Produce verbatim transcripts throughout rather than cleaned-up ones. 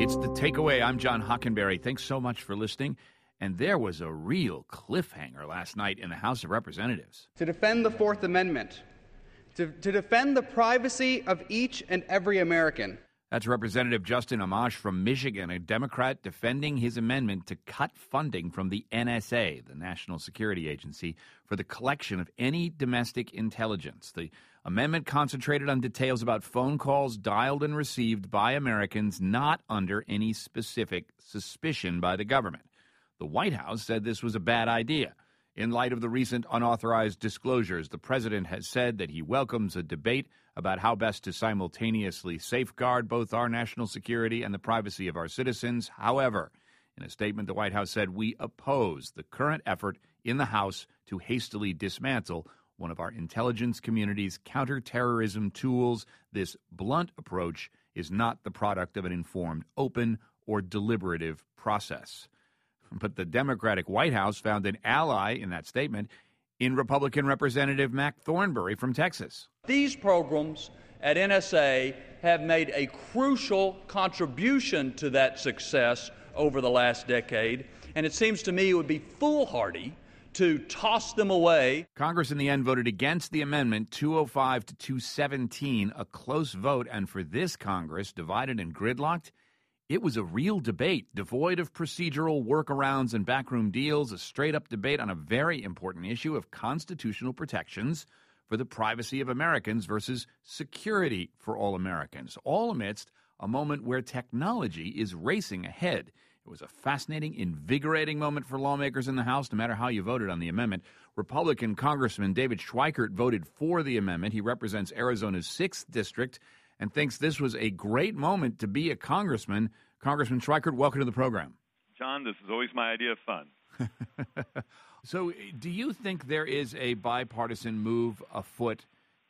It's The Takeaway. I'm John Hockenberry. Thanks so much for listening. And there was a real cliffhanger last night in the House of Representatives. To defend the Fourth Amendment, to, to defend the privacy of each and every American. That's Representative Justin Amash from Michigan, a Democrat defending his amendment to cut funding from the N S A, the National Security Agency, for the collection of any domestic intelligence. The amendment concentrated on details about phone calls dialed and received by Americans not under any specific suspicion by the government. The White House said this was a bad idea. In light of the recent unauthorized disclosures, the president has said that he welcomes a debate about how best to simultaneously safeguard both our national security and the privacy of our citizens. However, in a statement, the White House said, we oppose the current effort in the House to hastily dismantle one of our intelligence community's counterterrorism tools. This blunt approach is not the product of an informed, open, or deliberative process. But the Democratic White House found an ally in that statement in Republican Representative Mac Thornberry from Texas. These programs at N S A have made a crucial contribution to that success over the last decade, and it seems to me it would be foolhardy to toss them away. Congress in the end voted against the amendment, two oh five to two seventeen, a close vote, and for this Congress, divided and gridlocked, it was a real debate, devoid of procedural workarounds and backroom deals, a straight-up debate on a very important issue of constitutional protections for the privacy of Americans versus security for all Americans, all amidst a moment where technology is racing ahead. It was a fascinating, invigorating moment for lawmakers in the House, no matter how you voted on the amendment. Republican Congressman David Schweikert voted for the amendment. He represents Arizona's sixth District and thinks this was a great moment to be a congressman. Congressman Schweikert, welcome to the program. John, this is always my idea of fun. So do you think there is a bipartisan move afoot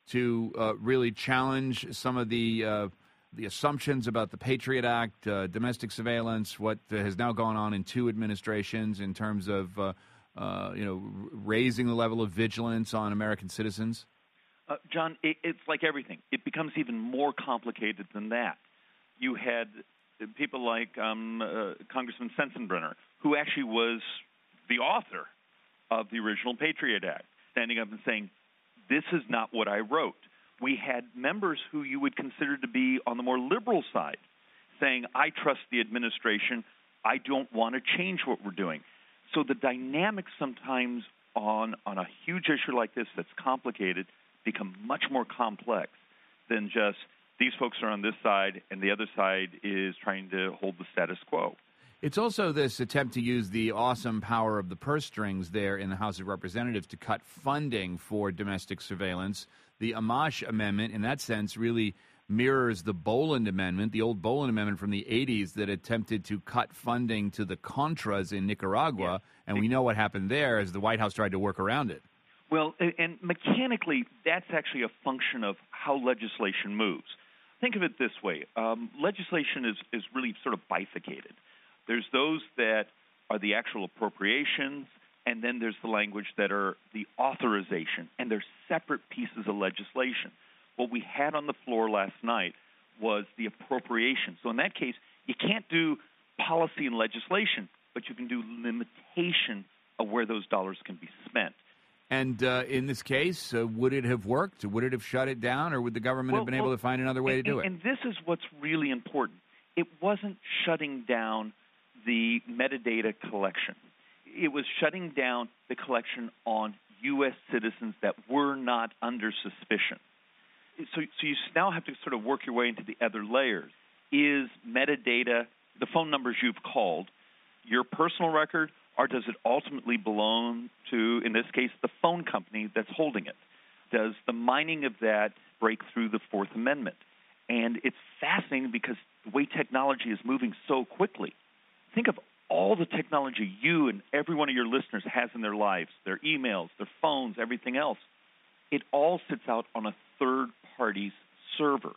to uh, really challenge some of the uh, the assumptions about the Patriot Act, uh, domestic surveillance, what has now gone on in two administrations in terms of uh, uh, you know raising the level of vigilance on American citizens? Uh, John, it, it's like everything. It becomes even more complicated than that. You had people like um, uh, Congressman Sensenbrenner, who actually was the author of the original Patriot Act, standing up and saying, this is not what I wrote. We had members who you would consider to be on the more liberal side saying, I trust the administration. I don't want to change what we're doing. So the dynamics sometimes on, on a huge issue like this that's complicated become much more complex than just these folks are on this side and the other side is trying to hold the status quo. It's also this attempt to use the awesome power of the purse strings there in the House of Representatives to cut funding for domestic surveillance. The Amash Amendment, in that sense, really mirrors the Boland Amendment, the old Boland Amendment from the eighties that attempted to cut funding to the Contras in Nicaragua. Yeah. And we know what happened there as the White House tried to work around it. Well, and mechanically, that's actually a function of how legislation moves. Think of it this way. Um, legislation is, is really sort of bifurcated. There's those that are the actual appropriations, and then there's the language that are the authorization, and they're separate pieces of legislation. What we had on the floor last night was the appropriation. So in that case, you can't do policy and legislation, but you can do limitation of where those dollars can be spent. And uh, in this case, uh, would it have worked? Would it have shut it down, or would the government well, have been well, able to find another way and, to do and, it? And this is what's really important. It wasn't shutting down the metadata collection. It was shutting down the collection on U S citizens that were not under suspicion. So, so you now have to sort of work your way into the other layers. Is metadata, the phone numbers you've called, your personal record, or does it ultimately belong to, in this case, the phone company that's holding it? Does the mining of that break through the Fourth Amendment? And it's fascinating because the way technology is moving so quickly. Think of all the technology you and every one of your listeners has in their lives, their emails, their phones, everything else. It all sits out on a third party's server.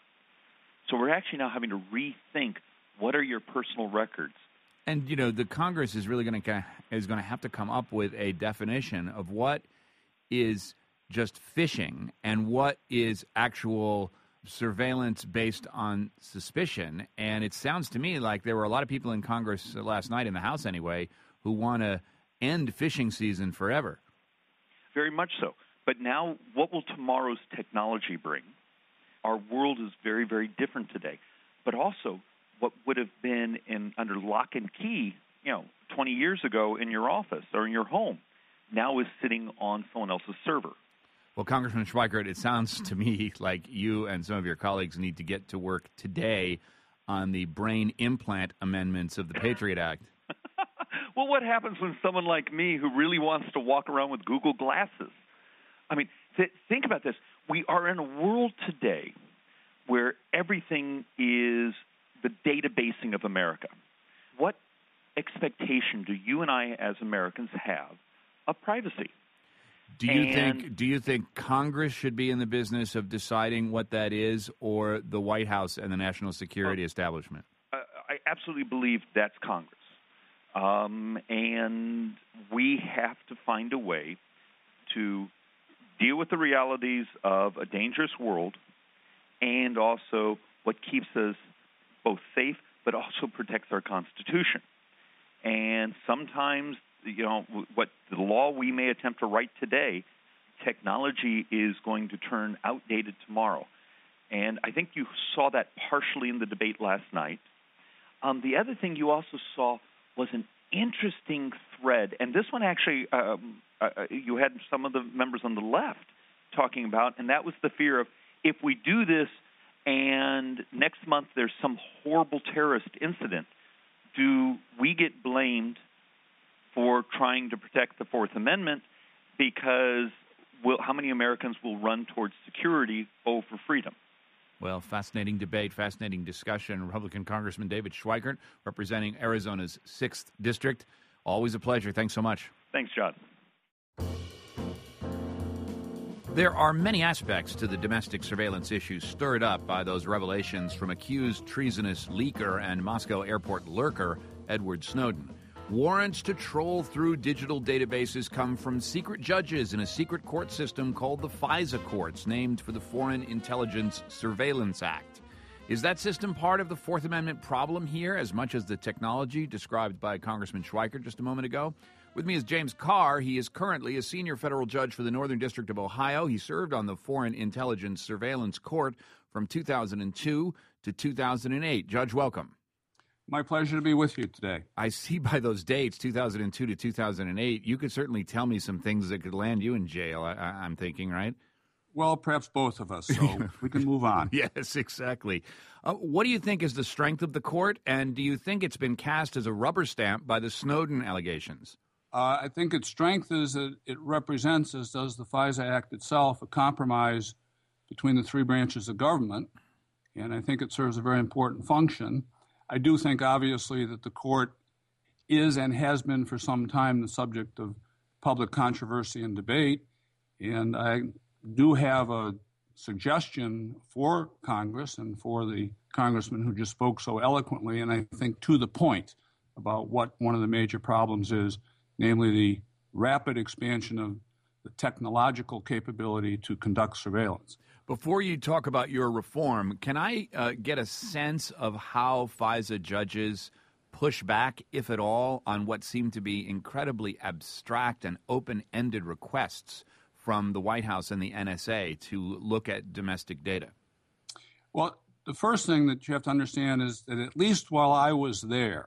So we're actually now having to rethink what are your personal records. And, you know, the Congress is really going to is going to have to come up with a definition of what is just phishing and what is actual surveillance based on suspicion. And it sounds to me like there were a lot of people in Congress last night, in the House anyway, who want to end fishing season forever. Very much so. But now, what will tomorrow's technology bring? Our world is very, very different today. But also, what would have been in under lock and key, you know, twenty years ago in your office or in your home, now is sitting on someone else's server. Well, Congressman Schweikert, it sounds to me like you and some of your colleagues need to get to work today on the brain implant amendments of the Patriot Act. Well, what happens when someone like me who really wants to walk around with Google glasses? I mean, th- think about this. We are in a world today where everything is the databasing of America. What expectation do you and I as Americans have of privacy? Do you and, think do you think Congress should be in the business of deciding what that is, or the White House and the national security uh, establishment? Uh, I absolutely believe that's Congress. Um, and we have to find a way to deal with the realities of a dangerous world and also what keeps us both safe but also protects our Constitution. And sometimes, you know, what the law we may attempt to write today, technology is going to turn outdated tomorrow. And I think you saw that partially in the debate last night. Um, the other thing you also saw was an interesting thread, and this one actually um, uh, you had some of the members on the left talking about, and that was the fear of if we do this and next month there's some horrible terrorist incident, do we get blamed for trying to protect the Fourth Amendment because we'll, how many Americans will run towards security over freedom? Well, fascinating debate, fascinating discussion. Republican Congressman David Schweikert, representing Arizona's sixth District. Always a pleasure. Thanks so much. Thanks, John. There are many aspects to the domestic surveillance issue stirred up by those revelations from accused treasonous leaker and Moscow airport lurker Edward Snowden. Warrants to troll through digital databases come from secret judges in a secret court system called the FISA courts, named for the Foreign Intelligence Surveillance Act. Is that system part of the Fourth Amendment problem here, as much as the technology described by Congressman Schweikert just a moment ago? With me is James Carr. He is currently a senior federal judge for the Northern District of Ohio. He served on the Foreign Intelligence Surveillance Court from two thousand two to two thousand eight. Judge, welcome. My pleasure to be with you today. I see by those dates, two thousand two to two thousand eight, you could certainly tell me some things that could land you in jail, I, I'm thinking, right? Well, perhaps both of us, so we can move on. Yes, exactly. Uh, what do you think is the strength of the court, and do you think it's been cast as a rubber stamp by the Snowden allegations? Uh, I think its strength is that it represents, as does the FISA Act itself, a compromise between the three branches of government, and I think it serves a very important function. I do think, obviously, that the court is and has been for some time the subject of public controversy and debate, and I do have a suggestion for Congress and for the congressman who just spoke so eloquently, and I think to the point about what one of the major problems is, namely the rapid expansion of the technological capability to conduct surveillance. Before you talk about your reform, can I uh, get a sense of how FISA judges push back, if at all, on what seem to be incredibly abstract and open-ended requests from the White House and the N S A to look at domestic data? Well, the first thing that you have to understand is that at least while I was there,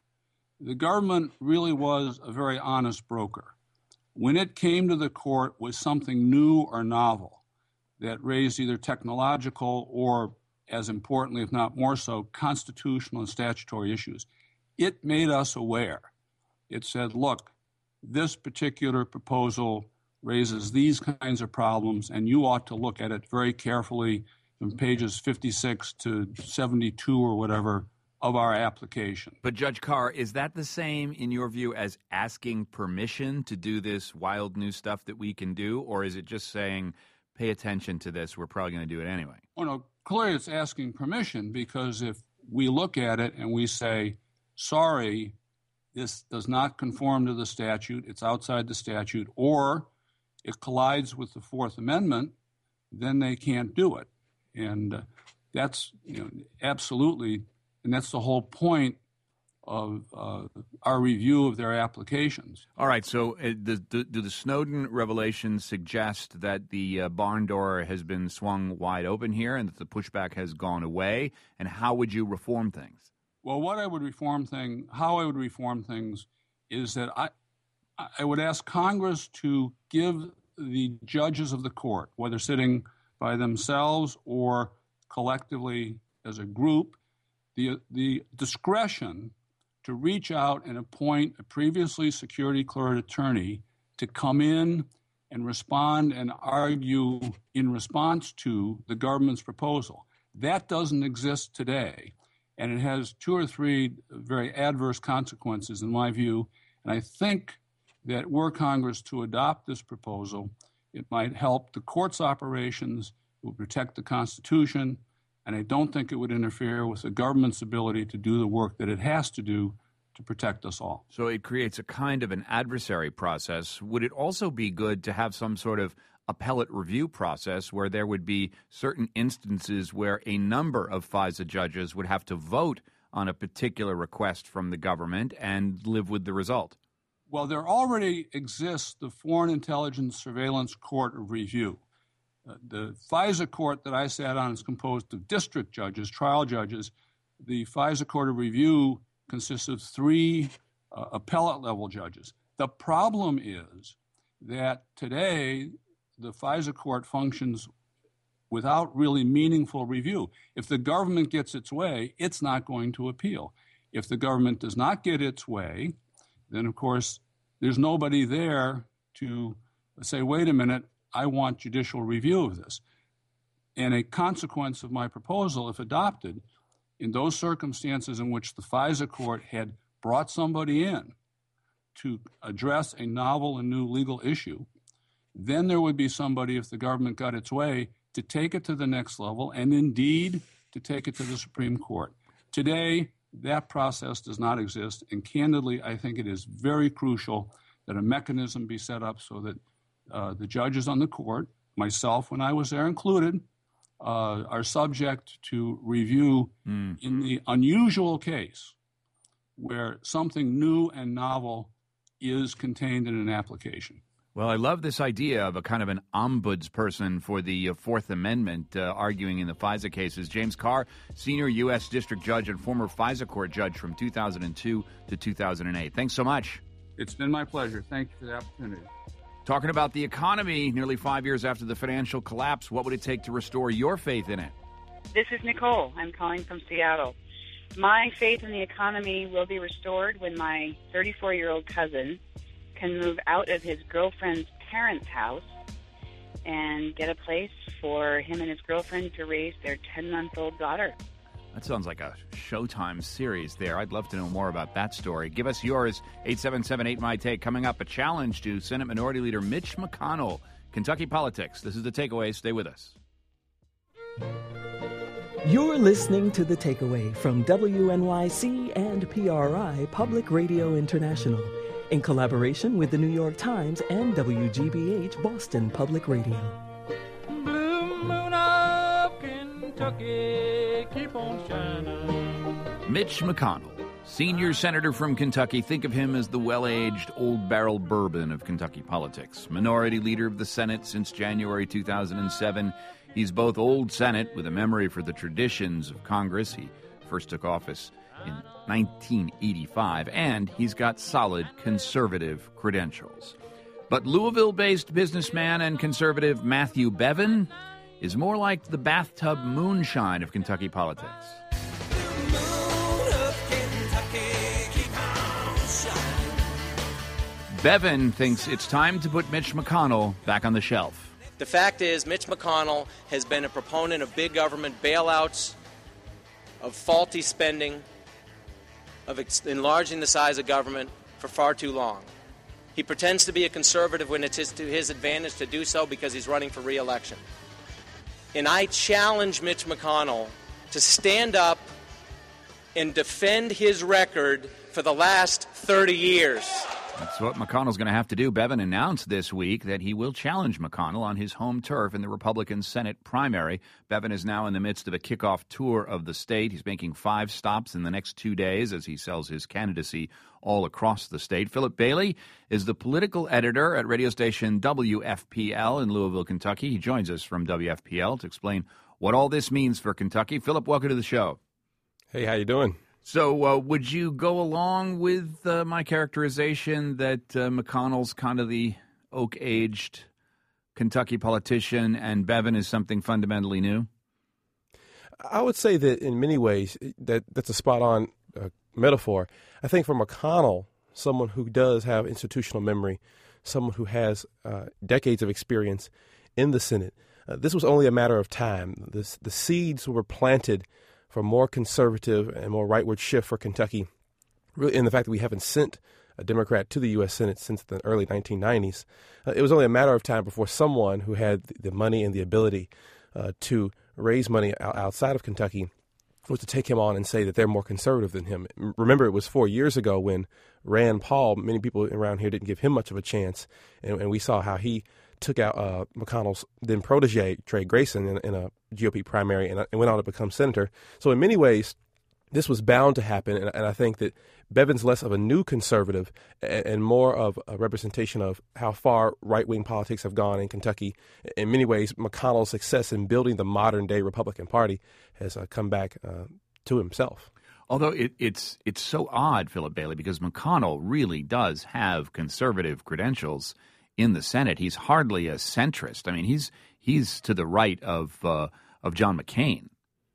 the government really was a very honest broker. When it came to the court with something new or novel that raised either technological or, as importantly, if not more so, constitutional and statutory issues, it made us aware. It said, look, this particular proposal raises these kinds of problems, and you ought to look at it very carefully from pages fifty-six to seventy-two or whatever of our application. But Judge Carr, is that the same in your view as asking permission to do this wild new stuff that we can do, or is it just saying, pay attention to this, we're probably going to do it anyway? Well, no, clearly it's asking permission, because if we look at it and we say, sorry, this does not conform to the statute, it's outside the statute, or it collides with the Fourth Amendment, then they can't do it. And uh, that's you know, absolutely, and that's the whole point of uh, our review of their applications. All right, so uh, do, do, do the Snowden revelations suggest that the uh, barn door has been swung wide open here and that the pushback has gone away? And how would you reform things? Well, what I would reform thing, how I would reform things is that I, I would ask Congress to give the judges of the court, whether sitting by themselves or collectively as a group, the the discretion to reach out and appoint a previously security cleared attorney to come in and respond and argue in response to the government's proposal. That doesn't exist today, and it has two or three very adverse consequences, in my view. And I think that were Congress to adopt this proposal, it might help the court's operations, it would protect the Constitution, and I don't think it would interfere with the government's ability to do the work that it has to do to protect us all. So it creates a kind of an adversary process. Would it also be good to have some sort of appellate review process where there would be certain instances where a number of FISA judges would have to vote on a particular request from the government and live with the result? Well, there already exists the Foreign Intelligence Surveillance Court of Review. Uh, the FISA court that I sat on is composed of district judges, trial judges. The FISA Court of Review consists of three uh, appellate-level judges. The problem is that today the FISA court functions without really meaningful review. If the government gets its way, it's not going to appeal. If the government does not get its way, then, of course, there's nobody there to say, wait a minute, I want judicial review of this. And a consequence of my proposal, if adopted, in those circumstances in which the FISA court had brought somebody in to address a novel and new legal issue, then there would be somebody, if the government got its way, to take it to the next level and indeed to take it to the Supreme Court. Today, that process does not exist, and candidly, I think it is very crucial that a mechanism be set up so that uh, the judges on the court, myself when I was there included, uh, are subject to review mm. in the unusual case where something new and novel is contained in an application. Well, I love this idea of a kind of an ombudsperson for the uh, Fourth Amendment uh, arguing in the FISA cases. James Carr, senior U S district judge and former FISA court judge from two thousand two to two thousand eight. Thanks so much. It's been my pleasure. Thank you for the opportunity. Talking about the economy nearly five years after the financial collapse, what would it take to restore your faith in it? This is Nicole. I'm calling from Seattle. My faith in the economy will be restored when my thirty-four-year-old cousin can move out of his girlfriend's parents' house and get a place for him and his girlfriend to raise their ten-month-old daughter. That sounds like a Showtime series there. I'd love to know more about that story. Give us yours, eight seven seven eight, M Y T A E. Coming up, a challenge to Senate Minority Leader Mitch McConnell. Kentucky Politics. This is The Takeaway. Stay with us. You're listening to The Takeaway from W N Y C and P R I Public Radio International, in collaboration with the New York Times and W G B H Boston Public Radio. Blue moon of Kentucky, keep on shining. Mitch McConnell, senior senator from Kentucky. Think of him as the well-aged old barrel bourbon of Kentucky politics. Minority leader of the Senate since January two thousand seven. He's both old Senate with a memory for the traditions of Congress. He first took office in nineteen eighty-five, and he's got solid conservative credentials. But Louisville-based businessman and conservative Matthew Bevin is more like the bathtub moonshine of Kentucky politics. Bevin thinks it's time to put Mitch McConnell back on the shelf. The fact is, Mitch McConnell has been a proponent of big government bailouts, of faulty spending, of ex- enlarging the size of government for far too long. He pretends to be a conservative when it's his, to his advantage to do so because he's running for re-election. And I challenge Mitch McConnell to stand up and defend his record for the last thirty years. That's what McConnell's going to have to do. Bevin announced this week that he will challenge McConnell on his home turf in the Republican Senate primary. Bevin is now in the midst of a kickoff tour of the state. He's making five stops in the next two days as he sells his candidacy all across the state. Philip Bailey is the political editor at radio station W F P L in Louisville, Kentucky. He joins us from W F P L to explain what all this means for Kentucky. Philip, welcome to the show. Hey, how you doing? So uh, would you go along with uh, my characterization that uh, McConnell's kind of the oak-aged Kentucky politician and Bevin is something fundamentally new? I would say that in many ways that that's a spot-on uh, metaphor. I think for McConnell, someone who does have institutional memory, someone who has uh, decades of experience in the Senate, uh, this was only a matter of time. This, the seeds were planted for a more conservative and more rightward shift for Kentucky, really in the fact that we haven't sent a Democrat to the U S Senate since the early nineteen nineties. Uh, it was only a matter of time before someone who had the money and the ability uh, to raise money outside of Kentucky was to take him on and say that they're more conservative than him. Remember, it was four years ago when Rand Paul, many people around here didn't give him much of a chance, and, and we saw how he took out uh, McConnell's then protege, Trey Grayson, in, in a G O P primary and, and went on to become senator. So in many ways, this was bound to happen, and, and I think that Bevin's less of a new conservative and, and more of a representation of how far right-wing politics have gone in Kentucky. In many ways, McConnell's success in building the modern-day Republican Party has uh, come back uh, to himself. Although it, it's it's so odd, Philip Bailey, because McConnell really does have conservative credentials in the Senate. He's hardly a centrist. I mean, he's he's to the right of uh, of John McCain.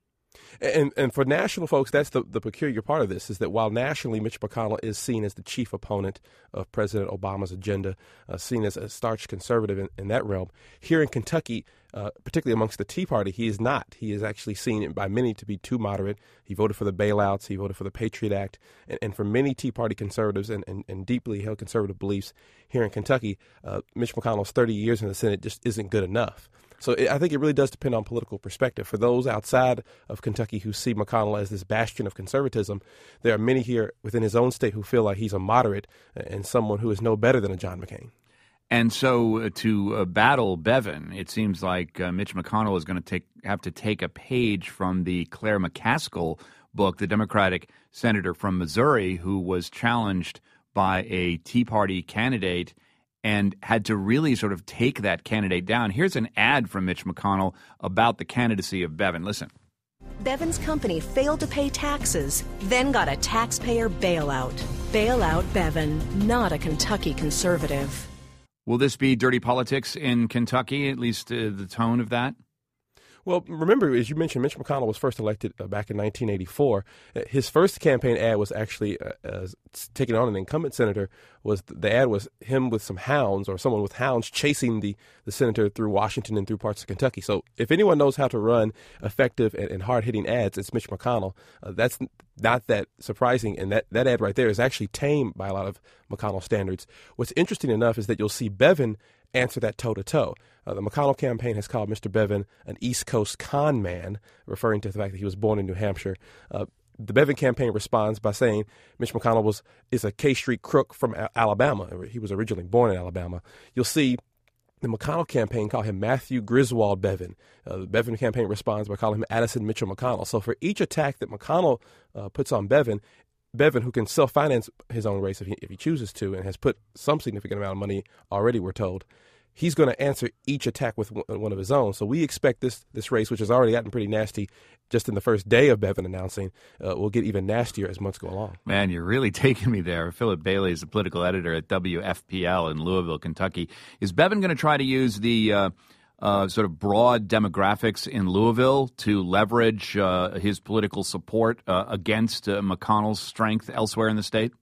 And and for national folks, that's the, the peculiar part of this, is that while nationally Mitch McConnell is seen as the chief opponent of President Obama's agenda, uh, seen as a starch conservative in, in that realm, here in Kentucky, uh, particularly amongst the Tea Party, he is not. He is actually seen by many to be too moderate. He voted for the bailouts. He voted for the Patriot Act. And, and for many Tea Party conservatives and, and, and deeply held conservative beliefs here in Kentucky, uh, Mitch McConnell's thirty years in the Senate just isn't good enough. So I think it really does depend on political perspective. For those outside of Kentucky who see McConnell as this bastion of conservatism, there are many here within his own state who feel like he's a moderate and someone who is no better than a John McCain. And so uh, to uh, battle Bevin, it seems like uh, Mitch McConnell is going to take have to take a page from the Claire McCaskill book, the Democratic senator from Missouri who was challenged by a Tea Party candidate and had to really sort of take that candidate down. Here's an ad from Mitch McConnell about the candidacy of Bevin. Listen. Bevin's company failed to pay taxes, then got a taxpayer bailout. Bailout Bevin, not a Kentucky conservative. Will this be dirty politics in Kentucky, at least uh, the tone of that? Well, remember, as you mentioned, Mitch McConnell was first elected uh, back in nineteen eighty-four. Uh, his first campaign ad was actually uh, uh, taking on an incumbent senator. Was the ad was him with some hounds or someone with hounds chasing the, the senator through Washington and through parts of Kentucky. So if anyone knows how to run effective and, and hard-hitting ads, it's Mitch McConnell. Uh, that's not that surprising, and that, that ad right there is actually tame by a lot of McConnell standards. What's interesting enough is that you'll see Bevin answer that toe-to-toe. Uh, the McConnell campaign has called Mister Bevin an East Coast con man, referring to the fact that he was born in New Hampshire. Uh, the Bevin campaign responds by saying Mitch McConnell was is a K Street crook from a- Alabama. He was originally born in Alabama. You'll see the McConnell campaign call him Matthew Griswold Bevin. Uh, the Bevin campaign responds by calling him Addison Mitchell McConnell. So for each attack that McConnell uh, puts on Bevin, Bevin, who can self-finance his own race if he, if he chooses to and has put some significant amount of money already, we're told, he's going to answer each attack with one of his own. So we expect this this race, which has already gotten pretty nasty just in the first day of Bevin announcing, uh, will get even nastier as months go along. Man, you're really taking me there. Philip Bailey is the political editor at W F P L in Louisville, Kentucky. Is Bevin going to try to use the uh, uh, sort of broad demographics in Louisville to leverage uh, his political support uh, against uh, McConnell's strength elsewhere in the state?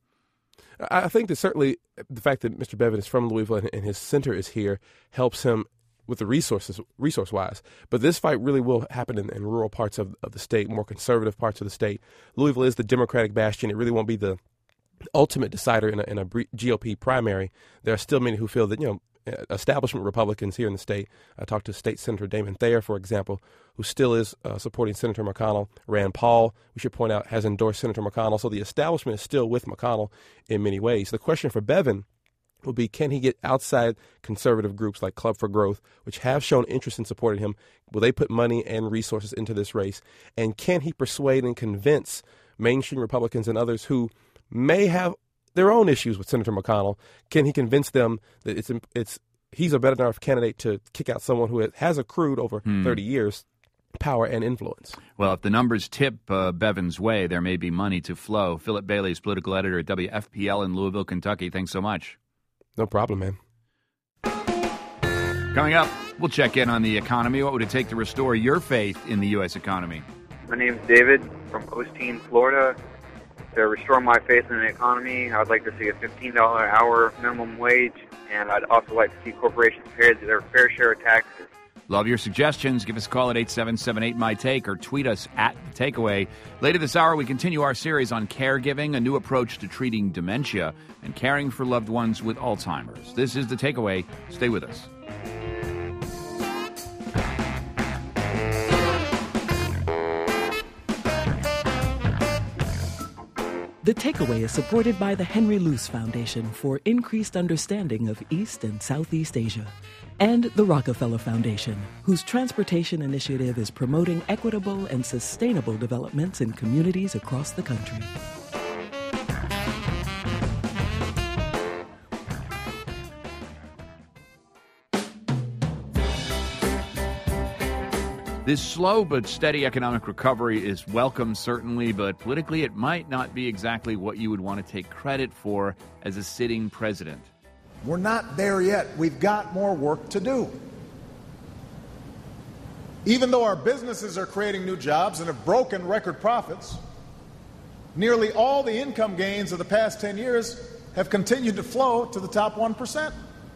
I think that certainly the fact that Mister Bevin is from Louisville and his center is here helps him with the resources, resource-wise. But this fight really will happen in, in rural parts of, of the state, more conservative parts of the state. Louisville is the Democratic bastion. It really won't be the ultimate decider in a, in a G O P primary. There are still many who feel that, you know, uh, establishment Republicans here in the state. I talked to State Senator Damon Thayer, for example, who still is uh, supporting Senator McConnell. Rand Paul, we should point out, has endorsed Senator McConnell. So the establishment is still with McConnell in many ways. The question for Bevin will be, can he get outside conservative groups like Club for Growth, which have shown interest in supporting him? Will they put money and resources into this race? And can he persuade and convince mainstream Republicans and others who may have their own issues with Senator McConnell? Can he convince them that it's it's he's a better enough candidate to kick out someone who has accrued over hmm. thirty years power and influence? Well, if the numbers tip uh, Bevin's way, there may be money to flow. Philip Bailey is political editor at W F P L in Louisville, Kentucky. Thanks so much. No problem, man. Coming up, we'll check in on the economy. What would it take to restore your faith in the U S economy? My name's David from Osteen, Florida. To restore my faith in the economy, I'd like to see a fifteen dollars an hour minimum wage, and I'd also like to see corporations pay their fair share of taxes. Love your suggestions. Give us a call at eight seven seven eight, M Y Take or tweet us at The Takeaway. Later this hour, we continue our series on caregiving, a new approach to treating dementia and caring for loved ones with Alzheimer's. This is The Takeaway. Stay with us. The Takeaway is supported by the Henry Luce Foundation for increased understanding of East and Southeast Asia, and the Rockefeller Foundation, whose transportation initiative is promoting equitable and sustainable developments in communities across the country. This slow but steady economic recovery is welcome, certainly, but politically it might not be exactly what you would want to take credit for as a sitting president. We're not there yet. We've got more work to do. Even though our businesses are creating new jobs and have broken record profits, nearly all the income gains of the past ten years have continued to flow to the top one percent.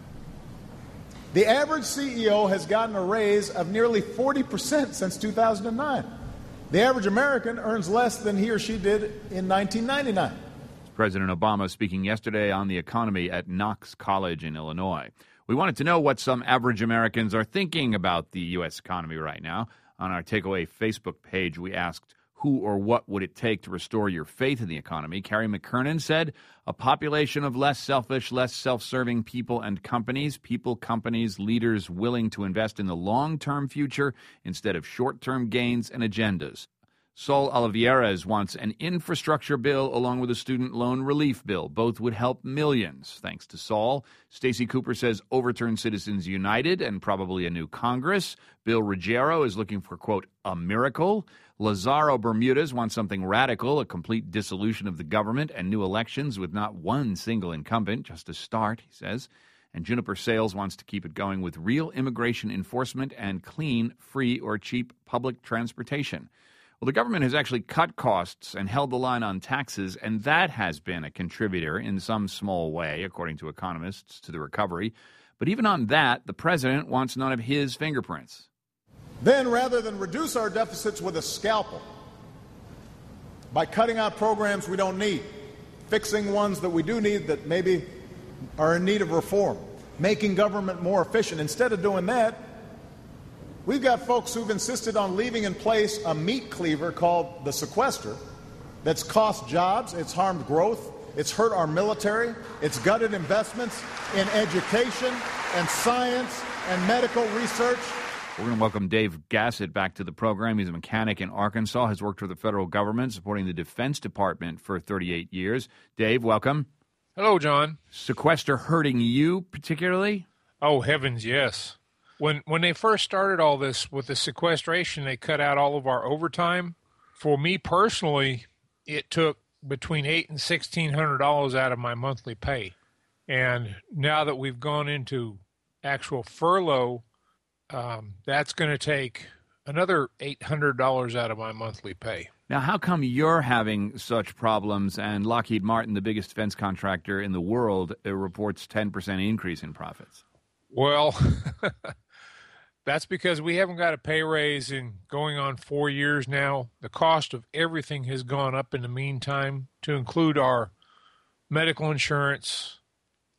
The average C E O has gotten a raise of nearly forty percent since two thousand nine. The average American earns less than he or she did in nineteen ninety-nine. President Obama speaking yesterday on the economy at Knox College in Illinois. We wanted to know what some average Americans are thinking about the U S economy right now. On our Takeaway Facebook page, we asked, who or what would it take to restore your faith in the economy? Carrie McKernan said, a population of less selfish, less self-serving people and companies, people, companies, leaders willing to invest in the long-term future instead of short-term gains and agendas. Saul Oliveras wants an infrastructure bill along with a student loan relief bill. Both would help millions, thanks to Saul. Stacey Cooper says overturn Citizens United and probably a new Congress. Bill Ruggiero is looking for, quote, a miracle. Lazaro Bermudez wants something radical, a complete dissolution of the government and new elections with not one single incumbent, just a start, he says. And Juniper Sales wants to keep it going with real immigration enforcement and clean, free, or cheap public transportation. Well, the government has actually cut costs and held the line on taxes, and that has been a contributor in some small way, according to economists, to the recovery. But even on that, the president wants none of his fingerprints. Then, rather than reduce our deficits with a scalpel by cutting out programs we don't need, fixing ones that we do need that maybe are in need of reform, making government more efficient, instead of doing that, we've got folks who've insisted on leaving in place a meat cleaver called the sequester that's cost jobs, it's harmed growth, it's hurt our military, it's gutted investments in education and science and medical research. We're going to welcome Dave Gassett back to the program. He's a mechanic in Arkansas, has worked for the federal government, supporting the Defense Department for thirty-eight years. Dave, welcome. Hello, John. Sequester hurting you particularly? Oh, heavens, yes. When when they first started all this with the sequestration, they cut out all of our overtime. For me personally, it took between eight and sixteen hundred dollars out of my monthly pay. And now that we've gone into actual furlough, um, that's going to take another eight hundred dollars out of my monthly pay. Now, how come you're having such problems and Lockheed Martin, the biggest defense contractor in the world, uh, reports ten percent increase in profits? Well, that's because we haven't got a pay raise in going on four years now. The cost of everything has gone up in the meantime, to include our medical insurance,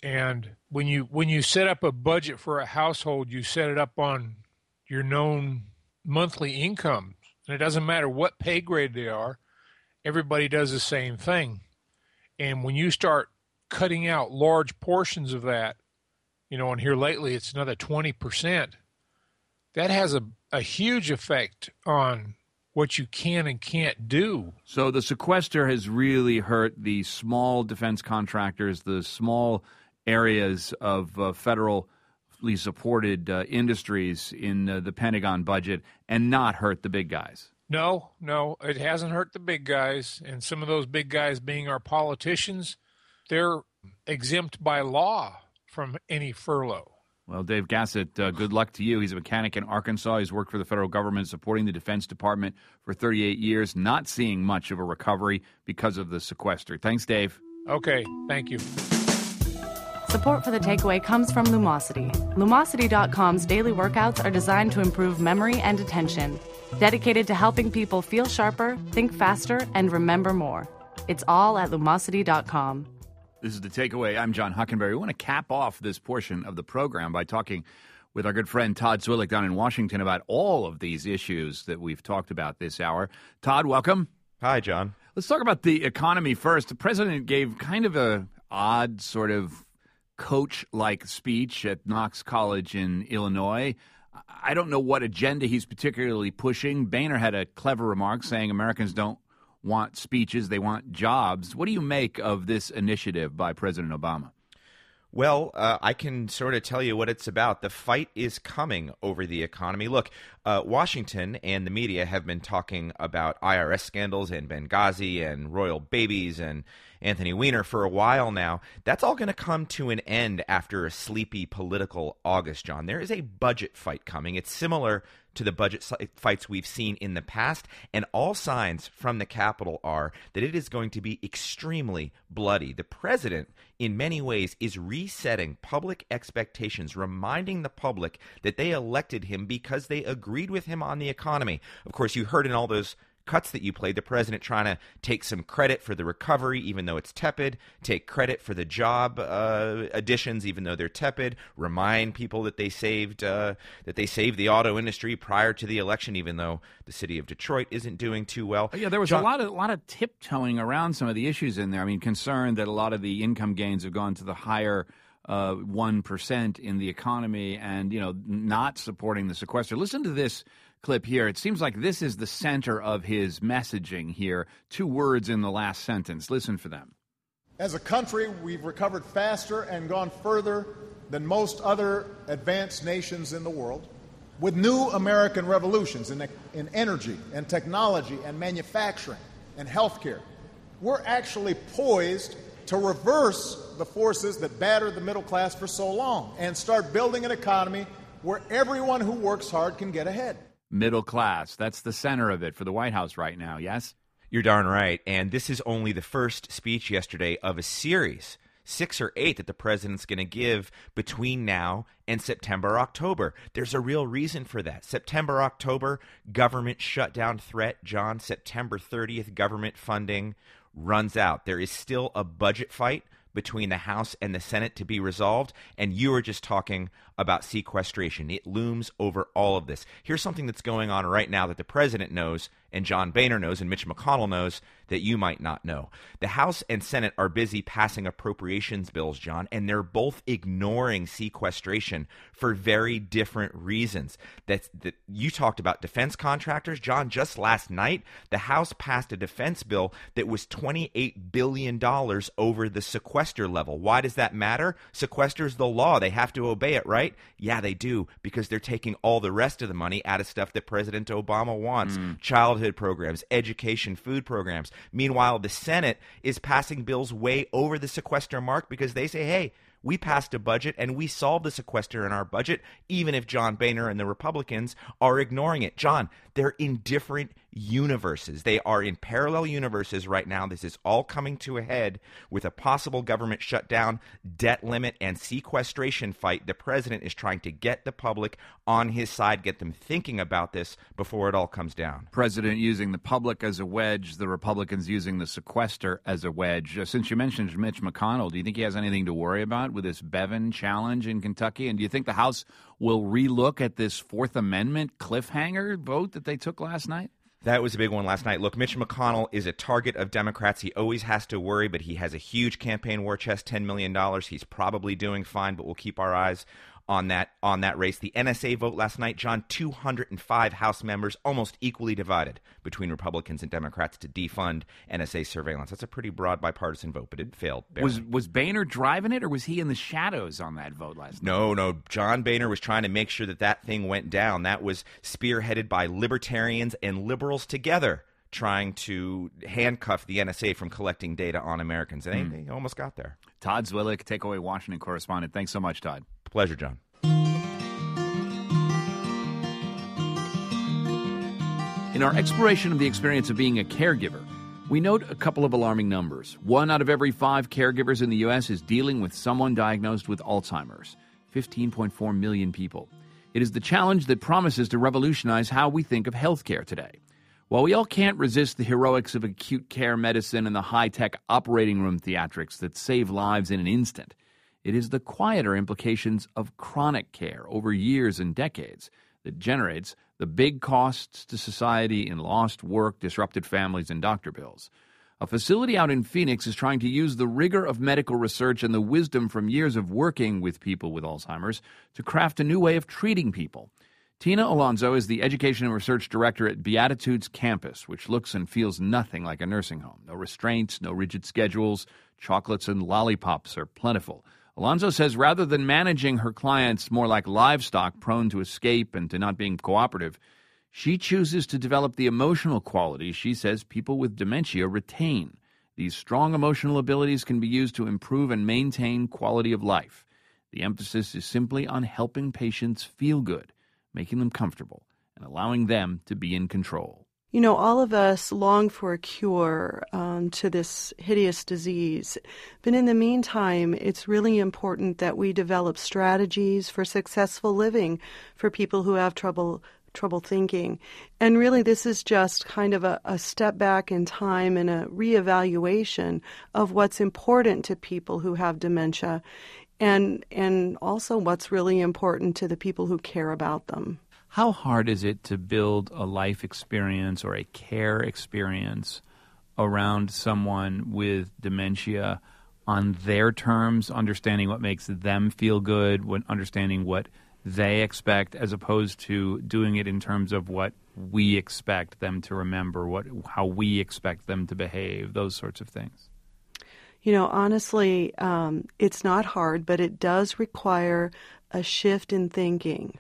And when you when you set up a budget for a household, you set it up on your known monthly incomes. And it doesn't matter what pay grade they are. Everybody does the same thing. And when you start cutting out large portions of that, you know, and here lately it's another twenty percent, that has a, a huge effect on what you can and can't do. So the sequester has really hurt the small defense contractors, the small areas of uh, federally supported uh, industries in uh, the Pentagon budget, and not hurt the big guys. No, no, it hasn't hurt the big guys. And some of those big guys being our politicians, they're exempt by law from any furlough. Well, Dave Gassett, uh, good luck to you. He's a mechanic in Arkansas. He's worked for the federal government, supporting the Defense Department for thirty-eight years, not seeing much of a recovery because of the sequester. Thanks, Dave. Okay, thank you. Support for The Takeaway comes from Lumosity. Lumosity dot com's daily workouts are designed to improve memory and attention, dedicated to helping people feel sharper, think faster, and remember more. It's all at Lumosity dot com. This is The Takeaway. I'm John Huckenberry. We want to cap off this portion of the program by talking with our good friend Todd Zwillich down in Washington about all of these issues that we've talked about this hour. Todd, welcome. Hi, John. Let's talk about the economy first. The president gave kind of a odd sort of coach-like speech at Knox College in Illinois. I don't know what agenda he's particularly pushing. Boehner had a clever remark saying Americans don't want speeches, they want jobs. What do you make of this initiative by President Obama? Well, uh, I can sort of tell you what it's about. The fight is coming over the economy. Look, uh, Washington and the media have been talking about I R S scandals and Benghazi and royal babies and Anthony Weiner for a while now. That's all going to come to an end after a sleepy political August, John. There is a budget fight coming. It's similar to the budget fights we've seen in the past, and all signs from the Capitol are that it is going to be extremely bloody. The president, in many ways, is resetting public expectations, reminding the public that they elected him because they agreed with him on the economy. Of course, you heard in all those cuts that you played, the president trying to take some credit for the recovery, even though it's tepid, take credit for the job uh, additions, even though they're tepid, remind people that they saved uh, that they saved the auto industry prior to the election, even though the city of Detroit isn't doing too well. Yeah, there was John- a lot of a lot of tiptoeing around some of the issues in there. I mean, concerned that a lot of the income gains have gone to the higher uh, one percent in the economy, and you know, not supporting the sequester. Listen to this clip here. It seems like this is the center of his messaging here. Two words in the last sentence. Listen for them. As a country, we've recovered faster and gone further than most other advanced nations in the world, with new American revolutions in, in energy and technology and manufacturing and healthcare. We're actually poised to reverse the forces that battered the middle class for so long and start building an economy where everyone who works hard can get ahead. Middle class. That's the center of it for the White House right now, yes? You're darn right. And this is only the first speech yesterday of a series, six or eight, that the president's going to give between now and September, October. There's a real reason for that. September, October, government shutdown threat, John. September thirtieth, government funding runs out. There is still a budget fight between the House and the Senate to be resolved, and you were just talking about sequestration. It looms over all of this. Here's something that's going on right now that the president knows, and John Boehner knows, and Mitch McConnell knows, that you might not know. The House and Senate are busy passing appropriations bills, John, and they're both ignoring sequestration for very different reasons. That's, that you talked about defense contractors. John, just last night, the House passed a defense bill that was twenty-eight billion dollars over the sequester level. Why does that matter? Sequester's the law. They have to obey it, right? Yeah, they do, because they're taking all the rest of the money out of stuff that President Obama wants. Mm. Childhood programs, education, food programs. Meanwhile, the Senate is passing bills way over the sequester mark because they say, hey, we passed a budget and we solved the sequester in our budget, even if John Boehner and the Republicans are ignoring it. John, they're in different universes. They are in parallel universes right now. This is all coming to a head with a possible government shutdown, debt limit, and sequestration fight. The president is trying to get the public on his side, get them thinking about this before it all comes down. President using the public as a wedge, the Republicans using the sequester as a wedge. Uh, since you mentioned Mitch McConnell, do you think he has anything to worry about with this Bevin challenge in Kentucky? And do you think the House will relook at this Fourth Amendment cliffhanger vote that they took last night? That was a big one last night. Look, Mitch McConnell is a target of Democrats. He always has to worry, but he has a huge campaign war chest, ten million dollars. He's probably doing fine, but we'll keep our eyes on that on that race. The N S A vote last night, John, two hundred five House members, almost equally divided between Republicans and Democrats to defund N S A surveillance. That's a pretty broad bipartisan vote, but it failed barely. Was was Boehner driving it, or was he in the shadows on that vote last night? No, no. John Boehner was trying to make sure that that thing went down. That was spearheaded by libertarians and liberals together, trying to handcuff the N S A from collecting data on Americans. And they, Hmm. they almost got there. Todd Zwillich, Takeaway Washington correspondent. Thanks so much, Todd. Pleasure, John. In our exploration of the experience of being a caregiver, we note a couple of alarming numbers. One out of every five caregivers in the U S is dealing with someone diagnosed with Alzheimer's, fifteen point four million people. It is the challenge that promises to revolutionize how we think of healthcare today. While we all can't resist the heroics of acute care medicine and the high-tech operating room theatrics that save lives in an instant, it is the quieter implications of chronic care over years and decades that generates the big costs to society in lost work, disrupted families, and doctor bills. A facility out in Phoenix is trying to use the rigor of medical research and the wisdom from years of working with people with Alzheimer's to craft a new way of treating people. Tina Alonso is the Education and Research Director at Beatitudes Campus, which looks and feels nothing like a nursing home. No restraints, no rigid schedules, chocolates and lollipops are plentiful. Alonso says rather than managing her clients more like livestock prone to escape and to not being cooperative, she chooses to develop the emotional qualities she says people with dementia retain. These strong emotional abilities can be used to improve and maintain quality of life. The emphasis is simply on helping patients feel good, making them comfortable, and allowing them to be in control. You know, all of us long for a cure um, to this hideous disease. But in the meantime, it's really important that we develop strategies for successful living for people who have trouble trouble thinking. And really, this is just kind of a, a step back in time and a reevaluation of what's important to people who have dementia and and also what's really important to the people who care about them. How hard is it to build a life experience or a care experience around someone with dementia on their terms, understanding what makes them feel good, when understanding what they expect, as opposed to doing it in terms of what we expect them to remember, what how we expect them to behave, those sorts of things? You know, honestly, um, it's not hard, but it does require a shift in thinking.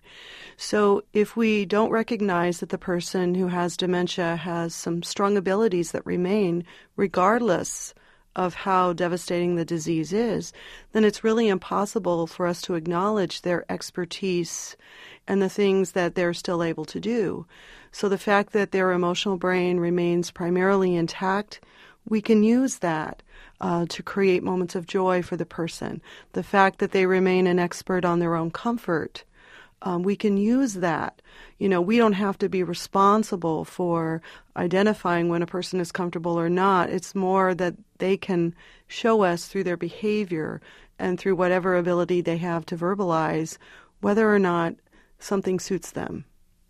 So if we don't recognize that the person who has dementia has some strong abilities that remain, regardless of how devastating the disease is, then it's really impossible for us to acknowledge their expertise and the things that they're still able to do. So the fact that their emotional brain remains primarily intact, we can use that uh, to create moments of joy for the person. The fact that they remain an expert on their own comfort, um, we can use that. You know, we don't have to be responsible for identifying when a person is comfortable or not. It's more that they can show us through their behavior and through whatever ability they have to verbalize whether or not something suits them.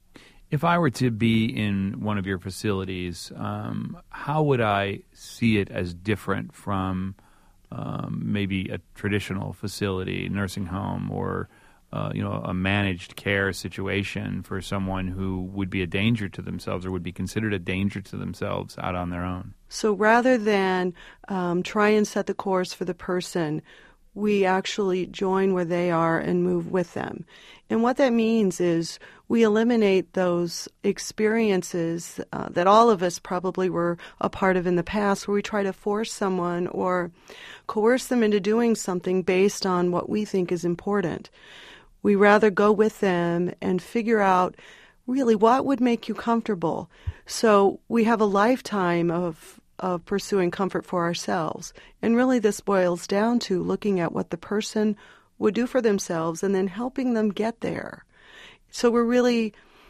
If I were to be in one of your facilities, um, how would I see it as different from um, maybe a traditional facility, nursing home, or uh, you know, a managed care situation for someone who would be a danger to themselves or would be considered a danger to themselves out on their own? So rather than um, try and set the course for the person, we actually join where they are and move with them. And what that means is we eliminate those experiences uh, that all of us probably were a part of in the past, where we try to force someone or coerce them into doing something based on what we think is important. We rather go with them and figure out really, what would make you comfortable? So we have a lifetime of of pursuing comfort for ourselves. And really this boils down to looking at what the person would do for themselves and then helping them get there. So we're really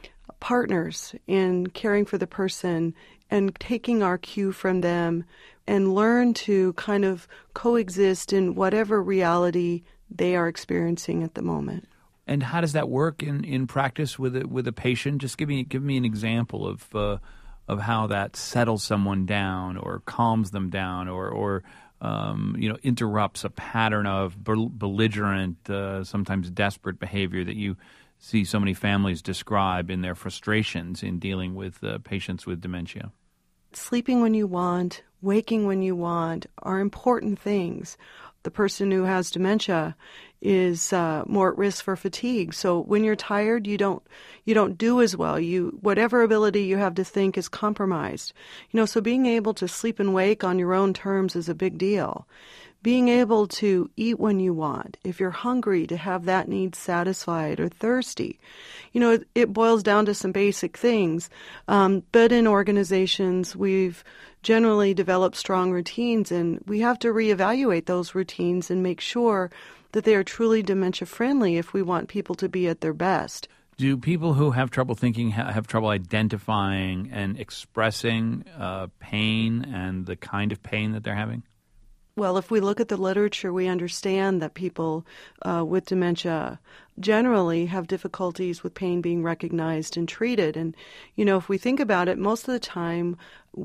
partners in caring for the person and taking our cue from them and learn to kind of coexist in whatever reality they are experiencing at the moment. And how does that work in, in practice with a, with a patient? Just give me give me an example of uh, of how that settles someone down or calms them down or or um, you know interrupts a pattern of belligerent, uh, sometimes desperate behavior that you see so many families describe in their frustrations in dealing with uh, patients with dementia. Sleeping when you want, waking when you want are important things. The person who has dementia is uh, more at risk for fatigue. So when you're tired, you don't you don't do as well. You whatever ability you have to think is compromised. You know, so being able to sleep and wake on your own terms is a big deal. Being able to eat when you want, if you're hungry, to have that need satisfied, or thirsty. You know, it, it boils down to some basic things. Um, but in organizations, we've generally developed strong routines, and we have to reevaluate those routines and make sure that they are truly dementia-friendly if we want people to be at their best. Do people who have trouble thinking ha- have trouble identifying and expressing uh, pain and the kind of pain that they're having? Well, if we look at the literature, we understand that people uh, with dementia generally have difficulties with pain being recognized and treated. And, you know, if we think about it, most of the time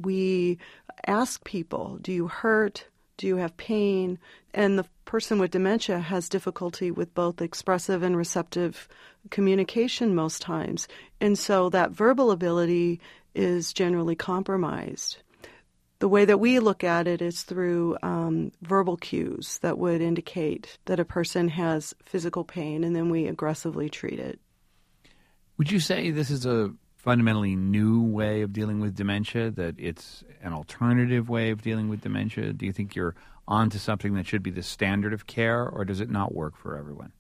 we ask people, do you hurt? Do you have pain? And the person with dementia has difficulty with both expressive and receptive communication most times. And so that verbal ability is generally compromised. The way that we look at it is through um, verbal cues that would indicate that a person has physical pain, and then we aggressively treat it. Would you say this is a fundamentally new way of dealing with dementia, that it's an alternative way of dealing with dementia? Do you think you're onto something that should be the standard of care, or does it not work for everyone?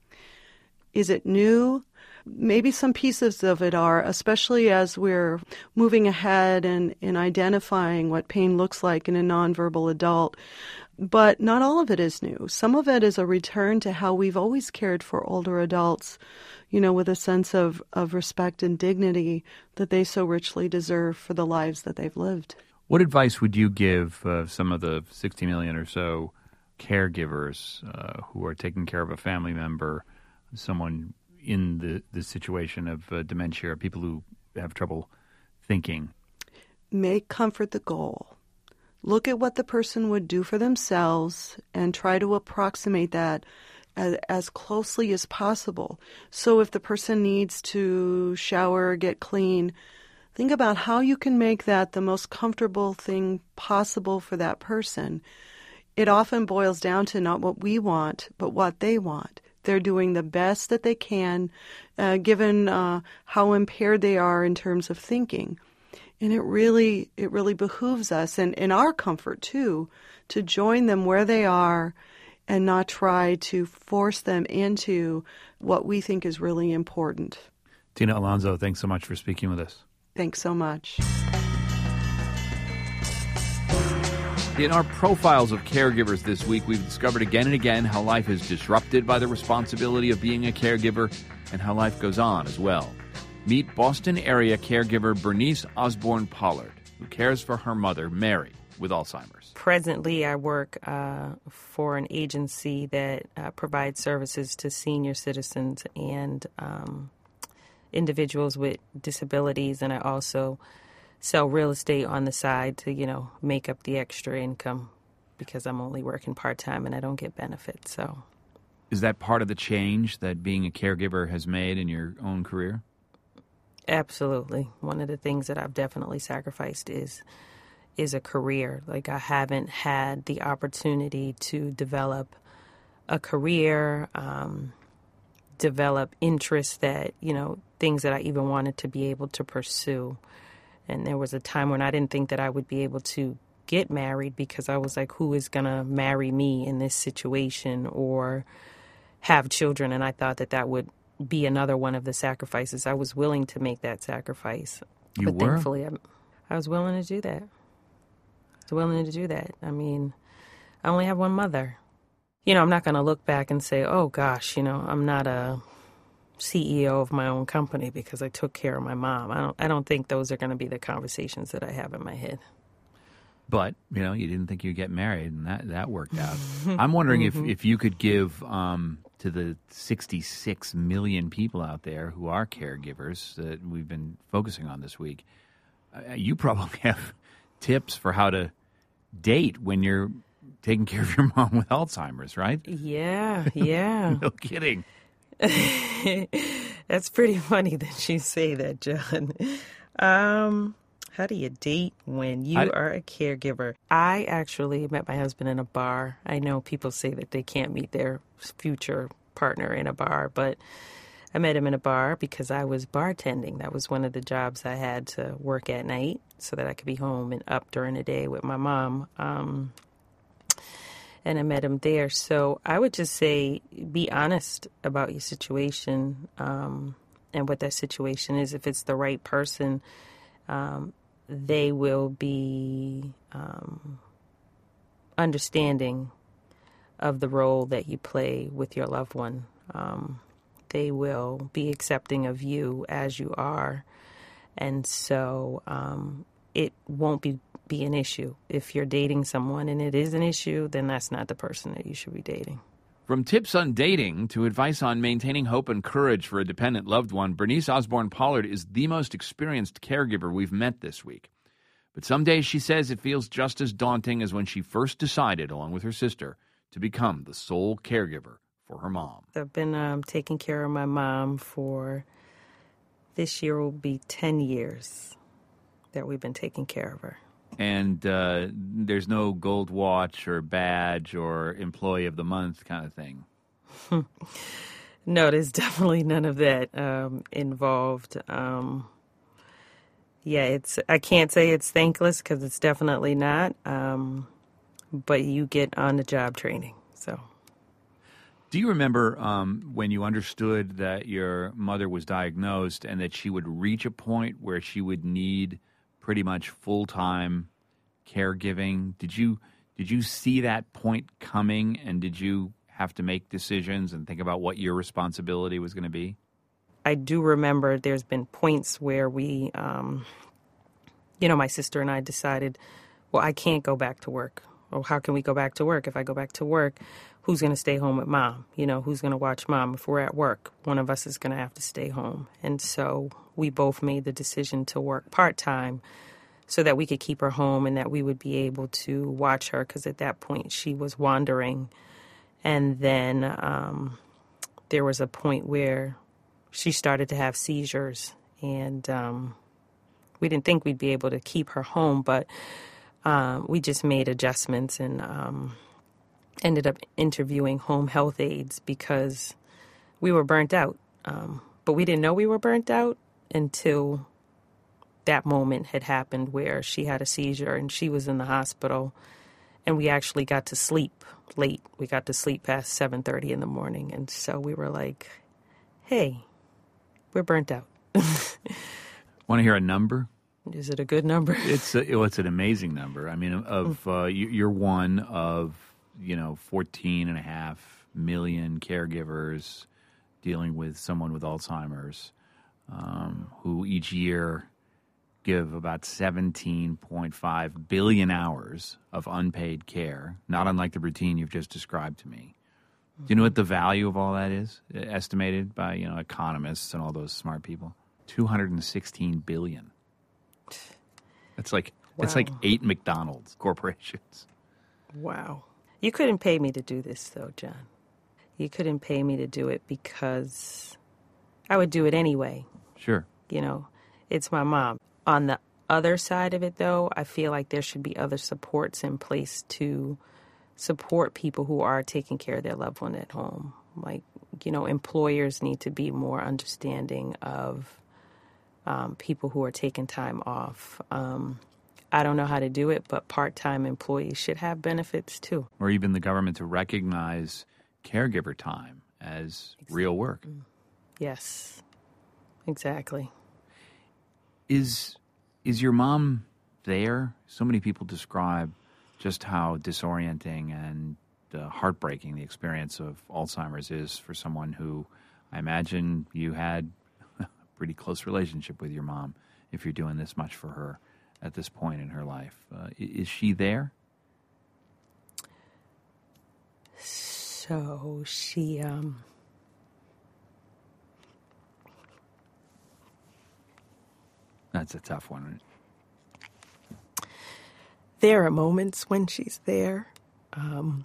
Is it new? Maybe some pieces of it are, especially as we're moving ahead and in identifying what pain looks like in a nonverbal adult. But not all of it is new. Some of it is a return to how we've always cared for older adults, you know, with a sense of, of respect and dignity that they so richly deserve for the lives that they've lived. What advice would you give uh, some of the sixty million or so caregivers uh, who are taking care of a family member, someone in the, the situation of uh, dementia, or people who have trouble thinking? Make comfort the goal. Look at what the person would do for themselves and try to approximate that as, as closely as possible. So if the person needs to shower, get clean, think about how you can make that the most comfortable thing possible for that person. It often boils down to not what we want, but what they want. They're doing the best that they can, uh, given uh, how impaired they are in terms of thinking. And it really it really behooves us, and in our comfort too, to join them where they are and not try to force them into what we think is really important. Tina Alonso, thanks so much for speaking with us. Thanks so much. In our profiles of caregivers this week, we've discovered again and again how life is disrupted by the responsibility of being a caregiver, and how life goes on as well. Meet Boston area caregiver Bernice Osborne Pollard, who cares for her mother, Mary, with Alzheimer's. Presently, I work uh, for an agency that uh, provides services to senior citizens and um, individuals with disabilities, and I also sell real estate on the side to, you know, make up the extra income because I'm only working part-time and I don't get benefits. So, is that part of the change that being a caregiver has made in your own career? Absolutely. One of the things that I've definitely sacrificed is is a career. Like, I haven't had the opportunity to develop a career, um, develop interests that, you know, things that I even wanted to be able to pursue. And there was a time when I didn't think that I would be able to get married because I was like, who is going to marry me in this situation or have children? And I thought that that would be another one of the sacrifices. I was willing to make that sacrifice. You but were? Thankfully, I, I was willing to do that. I was willing to do that. I mean, I only have one mother. You know, I'm not going to look back and say, oh, gosh, you know, I'm not a C E O of my own company because I took care of my mom. I don't, I don't think those are going to be the conversations that I have in my head. But, you know, you didn't think you'd get married, and that, that worked out. I'm wondering if, if you could give um, to the sixty-six million people out there who are caregivers that we've been focusing on this week, uh, you probably have tips for how to date when you're taking care of your mom with Alzheimer's, right? Yeah, yeah. No kidding. That's pretty funny that you say that, John. Um... How do you date when you I, are a caregiver? I actually met my husband in a bar. I know people say that they can't meet their future partner in a bar, but I met him in a bar because I was bartending. That was one of the jobs I had to work at night so that I could be home and up during the day with my mom. Um, and I met him there. So I would just say be honest about your situation um, and what that situation is. If it's the right person, um, they will be um, understanding of the role that you play with your loved one. Um, they will be accepting of you as you are. And so um, it won't be, be an issue. If you're dating someone and it is an issue, then that's not the person that you should be dating. From tips on dating to advice on maintaining hope and courage for a dependent loved one, Bernice Osborne Pollard is the most experienced caregiver we've met this week. But some days, she says, it feels just as daunting as when she first decided, along with her sister, to become the sole caregiver for her mom. I've been um, taking care of my mom for, this year will be ten years that we've been taking care of her. And uh, there's no gold watch or badge or employee of the month kind of thing. No, there's definitely none of that um, involved. Um, yeah, it's. I can't say it's thankless because it's definitely not. Um, but you get on-the-job training. So, do you remember um, when you understood that your mother was diagnosed and that she would reach a point where she would need pretty much full-time caregiving? Did you did you see that point coming, and did you have to make decisions and think about what your responsibility was going to be? I do remember there's been points where we, um, you know, my sister and I decided, well, I can't go back to work. Well, how can we go back to work? If I go back to work, who's going to stay home with mom? You know, who's going to watch mom? If we're at work, one of us is going to have to stay home. And so we both made the decision to work part-time so that we could keep her home and that we would be able to watch her, because at that point she was wandering. And then um, there was a point where she started to have seizures, and um, we didn't think we'd be able to keep her home, but um, we just made adjustments and um, ended up interviewing home health aides because we were burnt out. Um, but we didn't know we were burnt out until that moment had happened where she had a seizure and she was in the hospital, and we actually got to sleep late. We got to sleep past seven thirty in the morning, and so we were like, hey, we're burnt out. Want to hear a number? Is it a good number? It's a, well, it's an amazing number. I mean, of uh, you, you're one of, you know, fourteen and a half million caregivers dealing with someone with Alzheimer's, um, who each year give about seventeen point five billion hours of unpaid care, not unlike the routine you've just described to me. Do you know what the value of all that is, estimated by, you know, economists and all those smart people? two hundred sixteen billion. That's like wow. That's like eight McDonald's corporations. Wow. You couldn't pay me to do this, though, John. You couldn't pay me to do it because I would do it anyway. Sure. You know, it's my mom. On the other side of it, though, I feel like there should be other supports in place to support people who are taking care of their loved one at home. Like, you know, employers need to be more understanding of um, people who are taking time off. Um, I don't know how to do it, but part-time employees should have benefits, too. Or even the government to recognize caregiver time as real work. Yes, exactly. Is is your mom there? So many people describe just how disorienting and uh, heartbreaking the experience of Alzheimer's is for someone who, I imagine you had a pretty close relationship with your mom if you're doing this much for her at this point in her life. Uh, is she there? So she, um... That's a tough one. There are moments when she's there, um,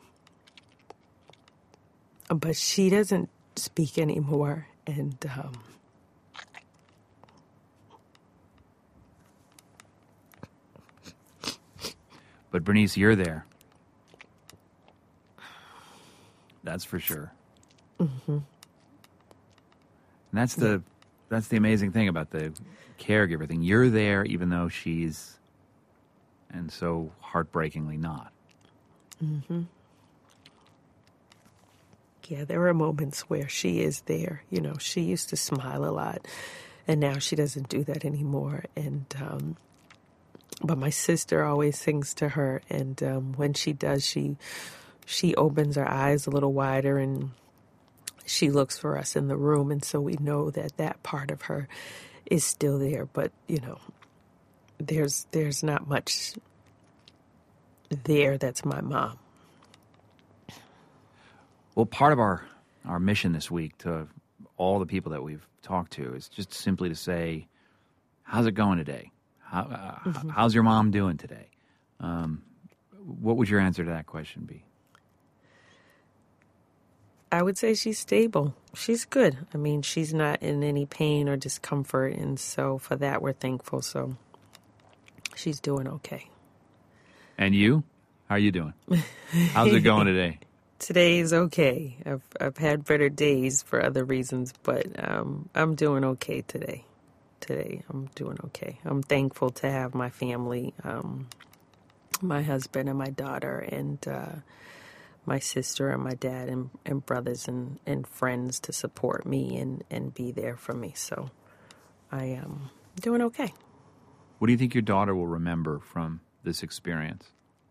but she doesn't speak anymore, and um, but Bernice, you're there. That's for sure. Mm-hmm. And that's the yeah. that's the amazing thing about the caregiver thing. You're there even though she's, and so heartbreakingly not. Mm-hmm. Yeah, there are moments where she is there. You know, she used to smile a lot, and now she doesn't do that anymore. And um, but my sister always sings to her, and um, when she does, she she opens her eyes a little wider, and she looks for us in the room, and so we know that that part of her is still there. But you know, there's there's not much there that's my mom. Well, part of our, our mission this week to all the people that we've talked to is just simply to say, how's it going today? How, uh, mm-hmm. How's your mom doing today? Um, what would your answer to that question be? I would say she's stable. She's good. I mean, she's not in any pain or discomfort, and so for that we're thankful. So she's doing okay. And you? How are you doing? How's it going today? Today is okay. I've I've had better days for other reasons, but um, I'm doing okay today. Today I'm doing okay. I'm thankful to have my family, um, my husband and my daughter, and uh, my sister and my dad and, and brothers and, and friends to support me and, and be there for me. So I am doing okay. What do you think your daughter will remember from this experience?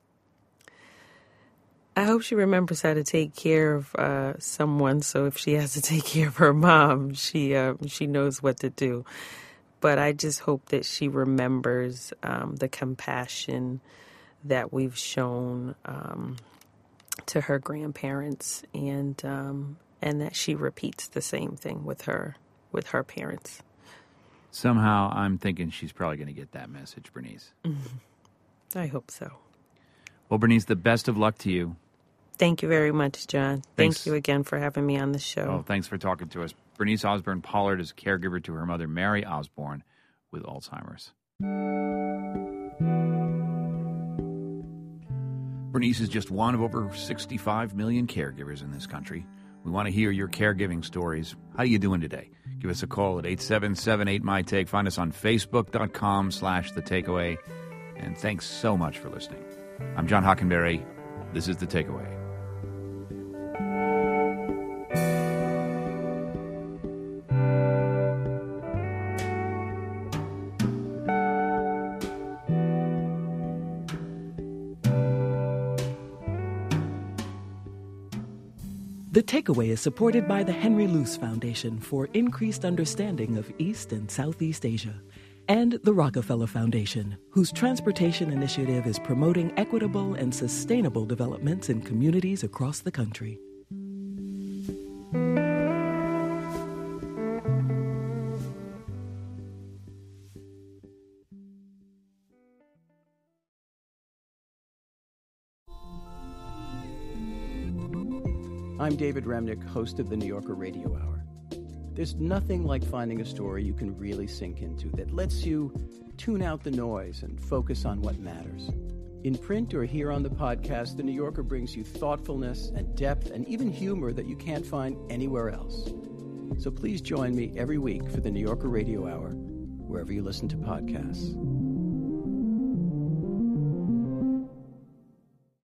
I hope she remembers how to take care of uh, someone. So if she has to take care of her mom, she uh, she knows what to do. But I just hope that she remembers um, the compassion that we've shown um, to her grandparents, and um, and that she repeats the same thing with her with her parents. Somehow, I'm thinking she's probably going to get that message, Bernice. Mm-hmm. I hope so. Well, Bernice, the best of luck to you. Thank you very much, John. Thanks. Thank you again for having me on the show. Oh, thanks for talking to us. Bernice Osborne Pollard is a caregiver to her mother, Mary Osborne, with Alzheimer's. Bernice is just one of over sixty-five million caregivers in this country. We want to hear your caregiving stories. How are you doing today? Give us a call at eight seven seven eight, M Y T A K E. Find us on Facebook.com slash The Takeaway. And thanks so much for listening. I'm John Hockenberry. This is The Takeaway. The Takeaway is supported by the Henry Luce Foundation for increased understanding of East and Southeast Asia, and the Rockefeller Foundation, whose transportation initiative is promoting equitable and sustainable developments in communities across the country. I'm David Remnick, host of the New Yorker Radio Hour. There's nothing like finding a story you can really sink into that lets you tune out the noise and focus on what matters. In print or here on the podcast, the New Yorker brings you thoughtfulness and depth and even humor that you can't find anywhere else. So please join me every week for the New Yorker Radio Hour, wherever you listen to podcasts.